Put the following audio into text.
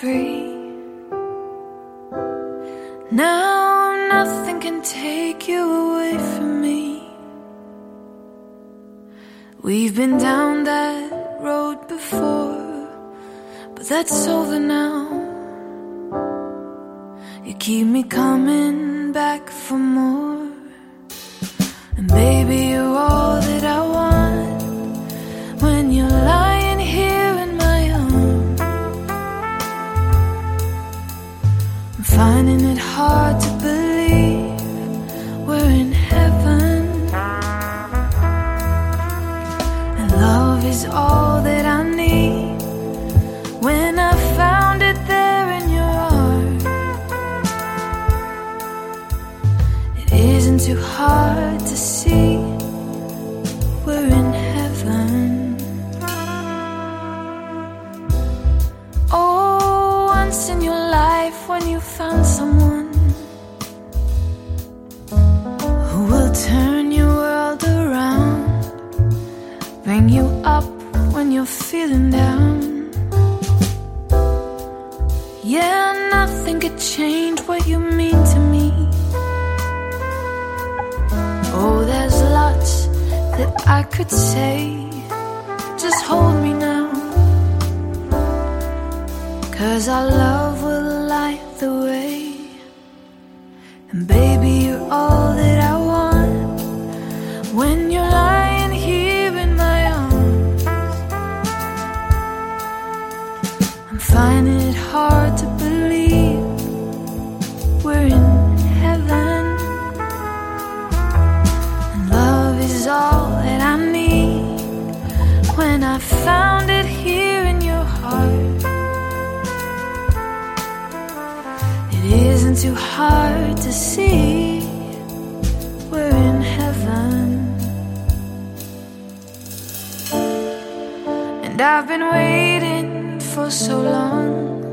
free. Now nothing can take you away from me. We've been down that road before, but that's over now. You keep me coming back for more. And baby, you're all that I want when you're lying here in my arms. I'm finding it hard to believe we're in heaven, and love is all that I need. When I found it there in your arms, it isn't too hard to see we're in heaven. Oh, once in your life when you found someone who will turn your world around, bring you up when you're feeling down. Yeah, nothing could change what you mean to me. Oh, there's lots that I could say. Just hold me now, 'cause our love will light the way. And baby, you're all that I want when you're lying here in my arms. I'm finding it hard to believe we're in heaven, and love is all that I need. When I found it here in your heart, it isn't too hard to see we're in heaven. And I've been waiting for so long